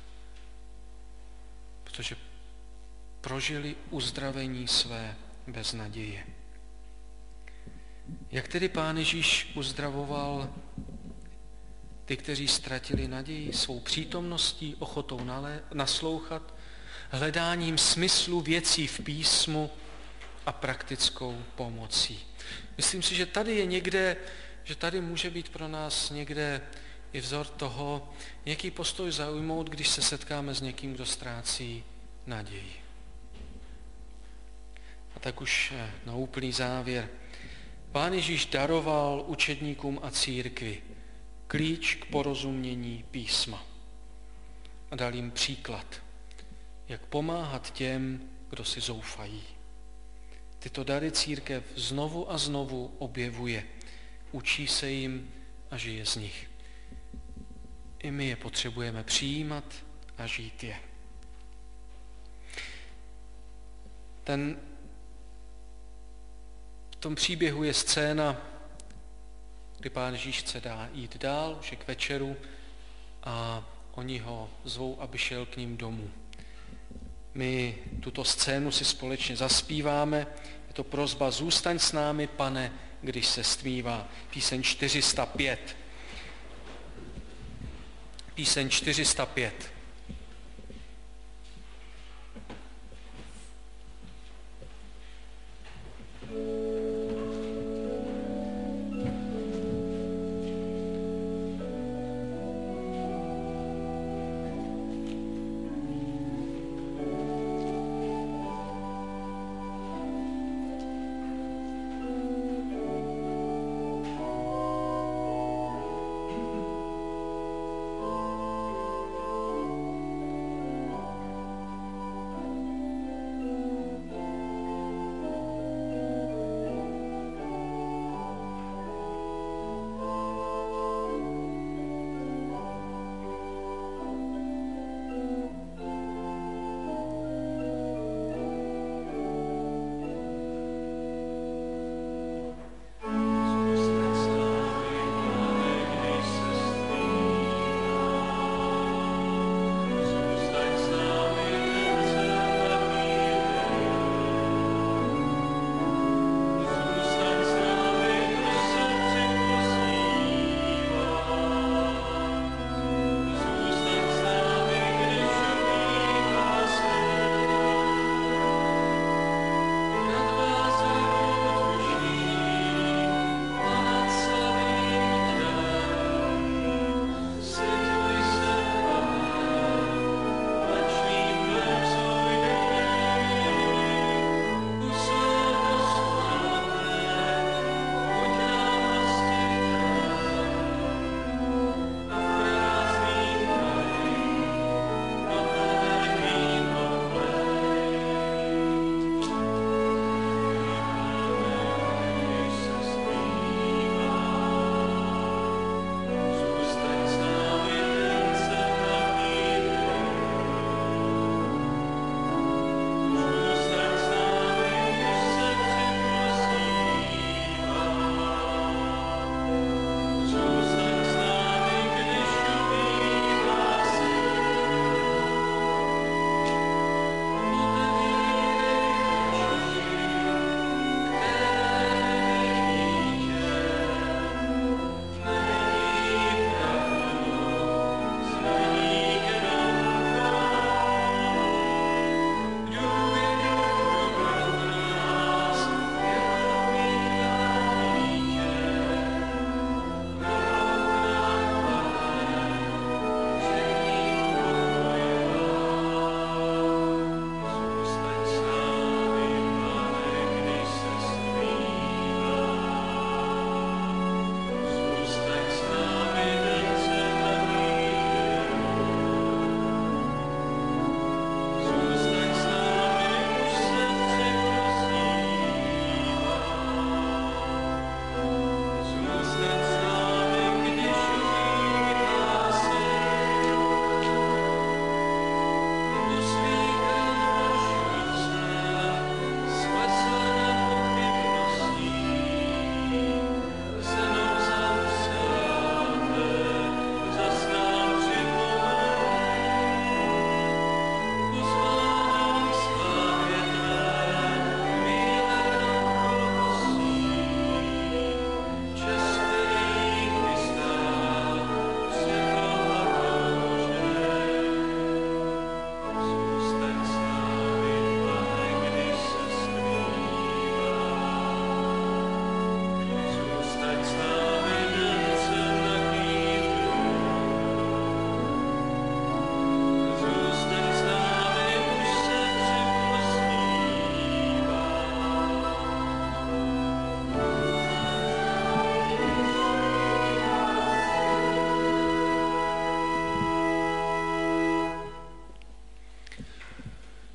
protože prožili uzdravení své beznaděje. Jak tedy Pán Ježíš uzdravoval ty, kteří ztratili naději, svou přítomností, ochotou naslouchat, hledáním smyslu věcí v písmu a praktickou pomocí. Myslím si, že tady je někde, že tady může být pro nás někde i vzor toho, nějaký postoj zaujmout, když se setkáme s někým, kdo ztrácí naději. A tak už na úplný závěr. Pán Ježíš daroval učedníkům a církvi klíč k porozumění písma. A dal jim příklad, jak pomáhat těm, kdo si zoufají. Tyto dary církev znovu a znovu objevuje. Učí se jim a žije z nich. I my je potřebujeme přijímat a žít je. Ten, v tom příběhu je scéna, kdy Pán Ježíš chce dá, jít dál, už je k večeru a oni ho zvou, aby šel k ním domů. My tuto scénu si společně zaspíváme. Je to prosba Zůstaň s námi, Pane, když se stmívá. Píseň čtyři sta pět. Píseň čtyři sta pět.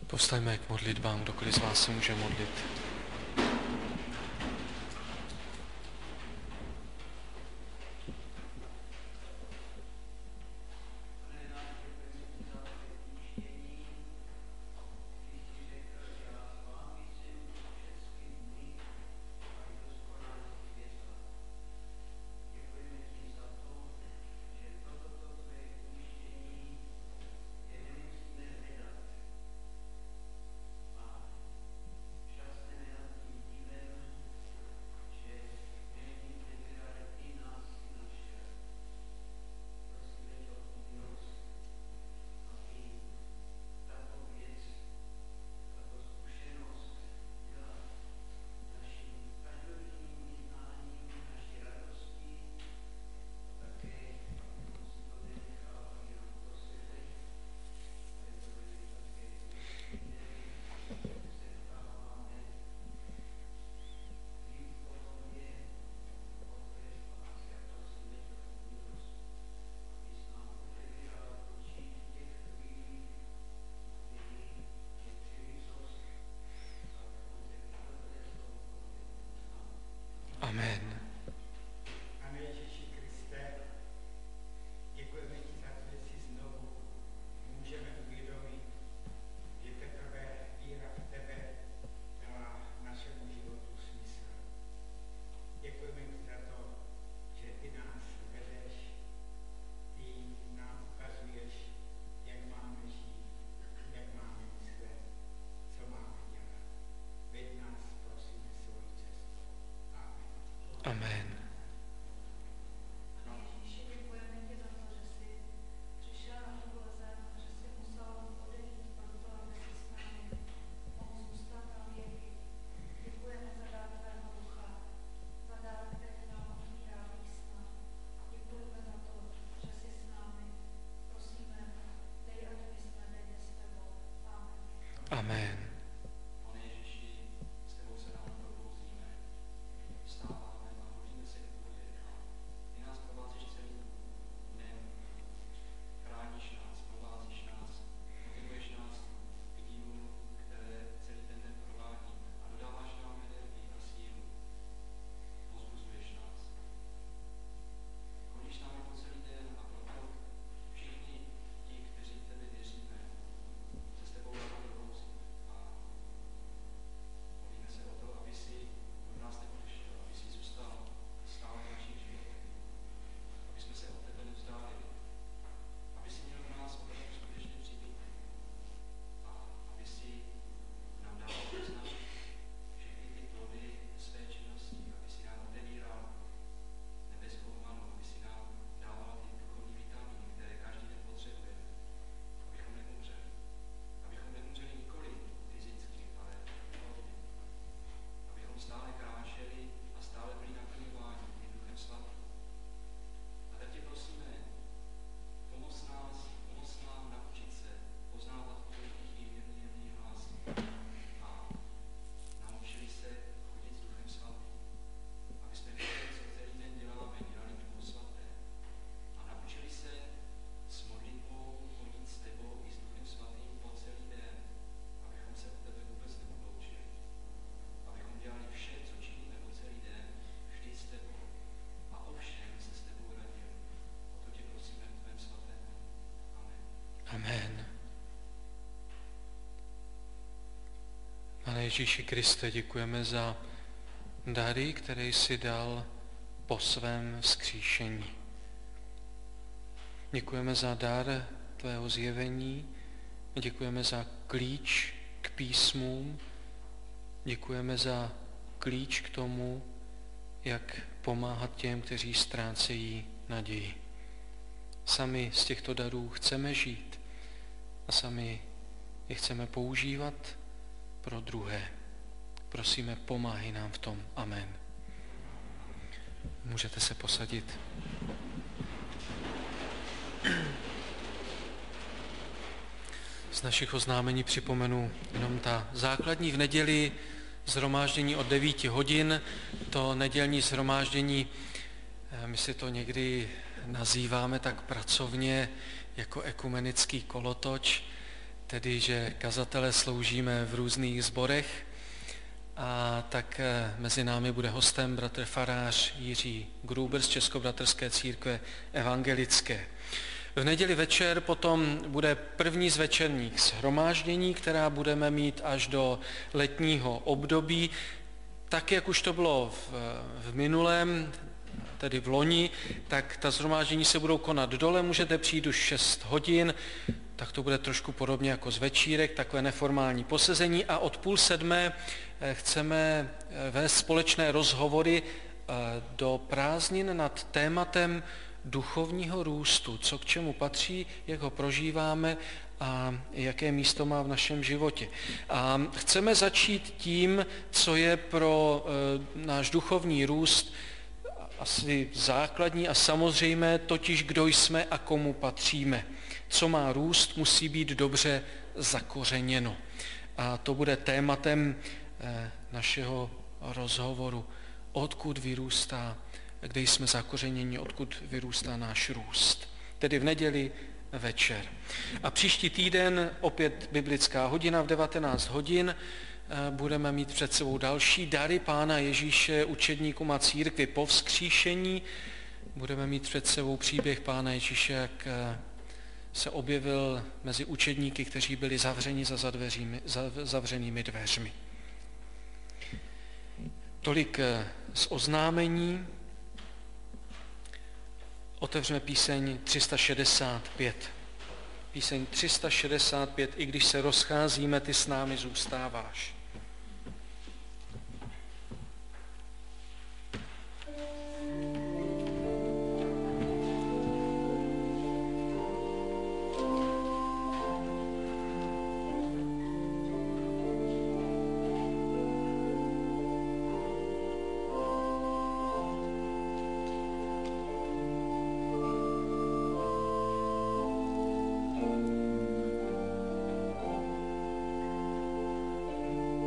Povstaňme k modlitbám, kdokoliv z vás se může modlit. Amen. Pane Ježíši Kriste, děkujeme ti za to, že si znovu můžeme uvědomit, že teprve víra v tebe dala našemu životu smysl. Děkujeme ti za to, že ty nás vedeš, ty nám ukazuješ, jak máme žít, jak máme myslet, co máme dělat. Veď nás, prosíme, svou cestou. Amen. Pane Ježíši, děkujeme ti za to, že jsi přišel na tuto zem a že jsi musel odejít proto, aby jsi s námi mohl zůstat na věky. Děkujeme za dar tvého ducha, za dar, který nám otvírá písma. Děkujeme za to, že jsi s námi. Prosíme, dej, ať my jsme denně s tebou. Amen. Amen. Pane Ježíši, s tebou se ráno probouzíme. Vstáváme a hodíme se k tobě. Ty nás provázíš celý den. Chráníš nás, provázíš nás, motivuješ nás k dílu, které celý ten den provádíme. A dodáváš nám energii a sílu. Pozbuzuješ nás. Chodíš s námi po celý den a proto všichni ti, kteří v tebe věříme, se s tebou ráno probouzíme. A modlíme se o to, aby si od nás neodešel, aby si zůstal stále v našich životech, aby jsme se od tebe nevzdálili, aby si měl v nás opravdu skutečně přibýt a aby si nám dával poznat všechny ty plody své činnosti, aby si nám otevíral nebeskou manu, aby si nám dával ty duchovní vitamíny, které každý den potřebujeme, abychom neumřeli. Abychom neumřeli nikoli fyzicky, ale duchovně. Abychom stále kráčeli a stále byli naplňováni tím Duchem Svatým. A tak tě prosíme, pomoz nás, pomoz nám naučit se poznávat tvůj tichý, jemný, jemný hlas a naučili se chodit s Duchem Svatým. Aby jsme věděli, co celý den děláme, dělali v Duchu Svatém. A naučili se s modlitbou chodit s tebou i s Duchem Svatým po celý den, abychom se od tebe vůbec neodloučili. Abychom dělali vše, co činíme po celý den, vždy s tebou. A o všem se s tebou radili. O to tě prosíme v tvém svatém. Amen. Amen. Pane Ježíši Kriste, děkujeme za dary, které jsi dal po svém vzkříšení. Děkujeme za dar tvého zjevení, děkujeme za klíč k písmům, děkujeme za klíč k tomu, jak pomáhat těm, kteří ztrácejí naději. Sami z těchto darů chceme žít a sami je chceme používat pro druhé. Prosíme, pomáhej nám v tom. Amen. Můžete se posadit. Z našich oznámení připomenu jenom ta základní v neděli shromáždění od devíti hodin. To nedělní shromáždění, my si to někdy nazýváme tak pracovně jako ekumenický kolotoč. tedy že kazatele sloužíme v různých sborech, a tak mezi námi bude hostem bratr farář Jiří Gruber z Českobratrské církve evangelické. V neděli večer potom bude první z večerních shromáždění, která budeme mít až do letního období. Tak, jak už to bylo v, v minulém, tedy v loni, tak ta shromáždění se budou konat dole, můžete přijít už šest hodin, tak to bude trošku podobně jako z večírek, takové neformální posezení a od půl sedmé chceme vést společné rozhovory do prázdnin nad tématem duchovního růstu, co k čemu patří, jak ho prožíváme a jaké místo má v našem životě. A chceme začít tím, co je pro e, náš duchovní růst asi základní a samozřejmé, totiž kdo jsme a komu patříme. Co má růst, musí být dobře zakořeněno. A to bude tématem e, našeho rozhovoru, odkud vyrůstá, kde jsme zakořeněni, odkud vyrůstá náš růst. Tedy v neděli večer. A příští týden opět biblická hodina v devatenáct hodin. Budeme mít před sebou další dary Pána Ježíše učedníkům a církvi po vzkříšení. Budeme mít před sebou příběh Pána Ježíše, jak se objevil mezi učedníky, kteří byli zavřeni za zadveřími, za zavřenými dveřmi. Tolik z oznámení. Otevřeme píseň tři sta šedesát pět. Píseň tři sta šedesát pět, i když se rozcházíme, ty s námi zůstáváš. Thank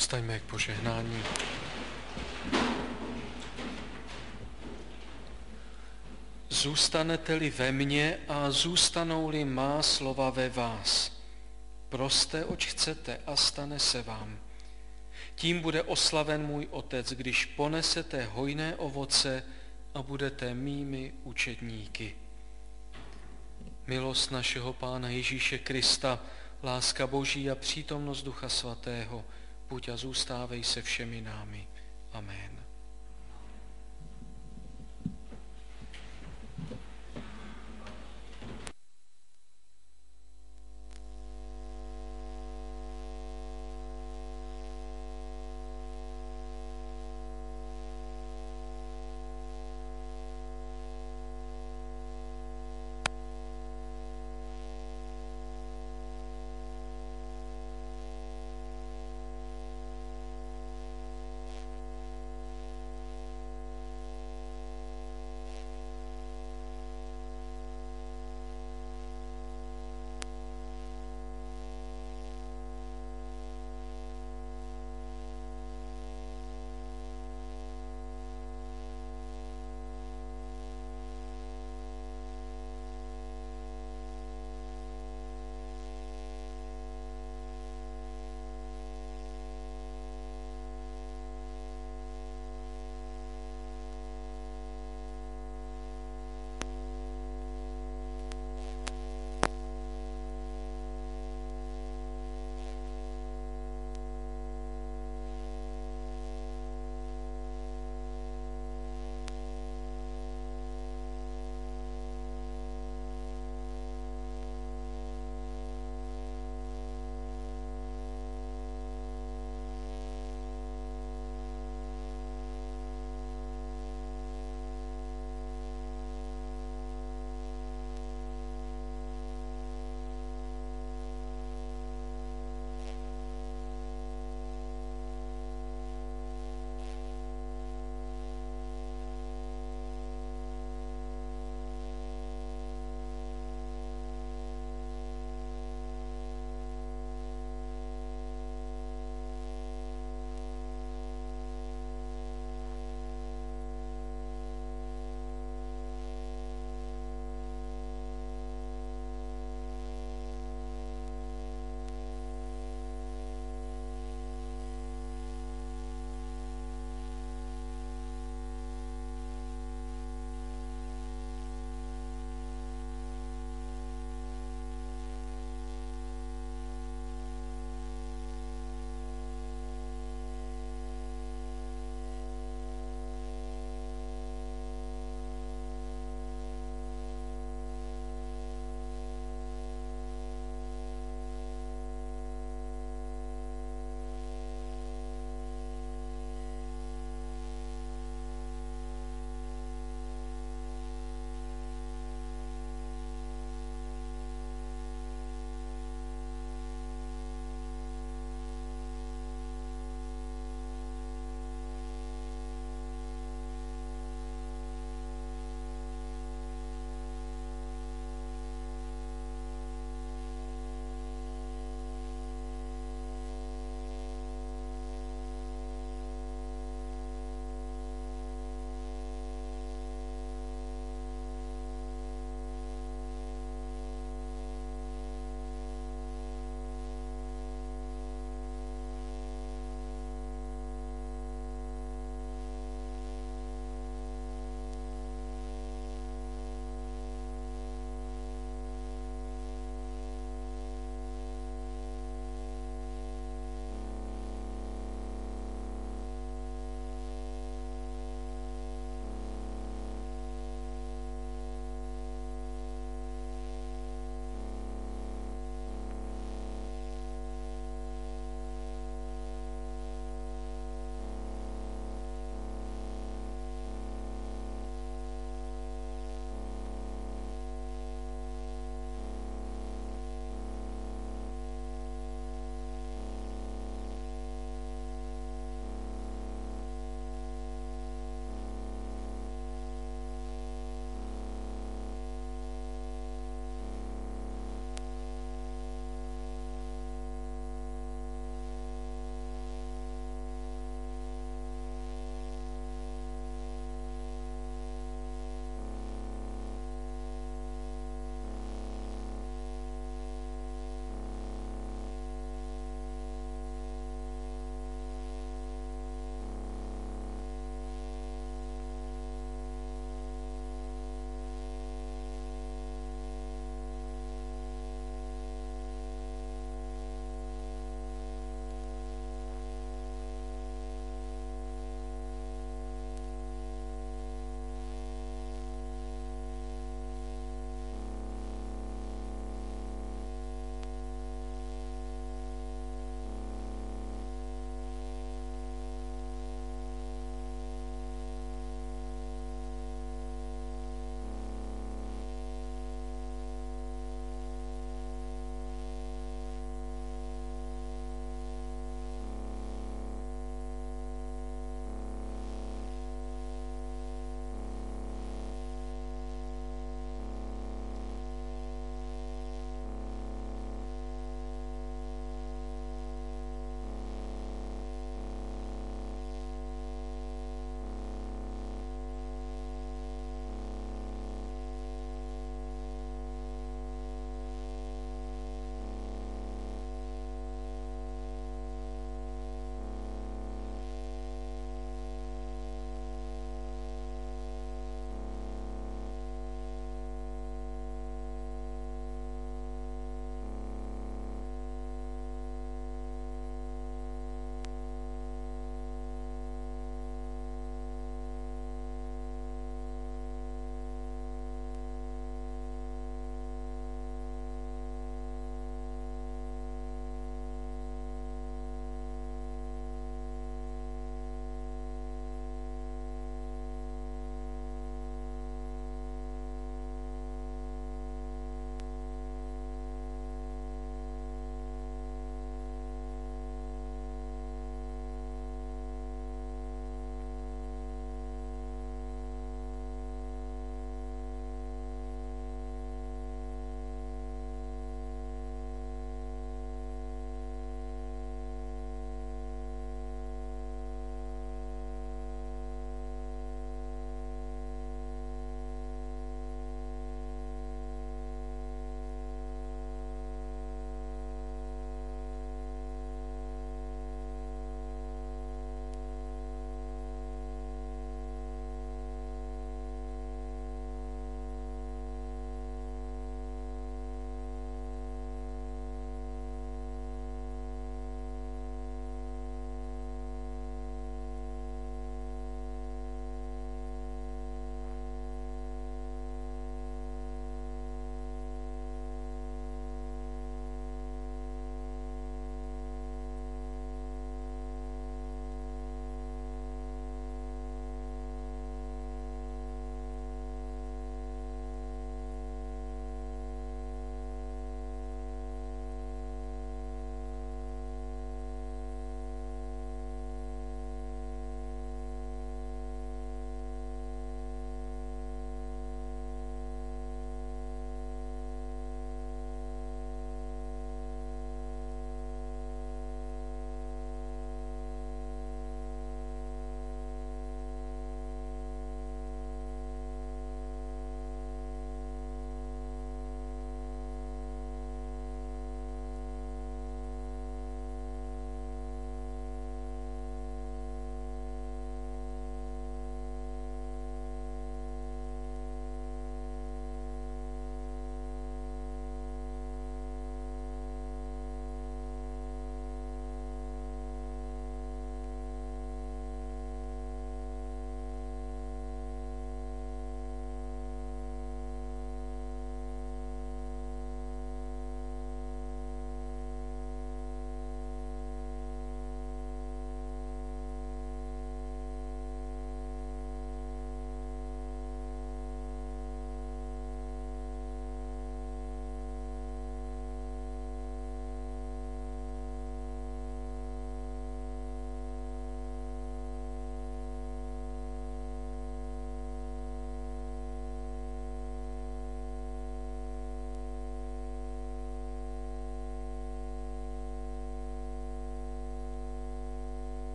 Povstaňme k požehnání. Zůstanete-li ve mně a zůstanou-li má slova ve vás, proste, oč chcete a stane se vám. Tím bude oslaven můj Otec, když ponesete hojné ovoce a budete mými učedníky. Milost našeho Pána Ježíše Krista, láska Boží a přítomnost Ducha Svatého, buď a zůstávej se všemi námi. Amen.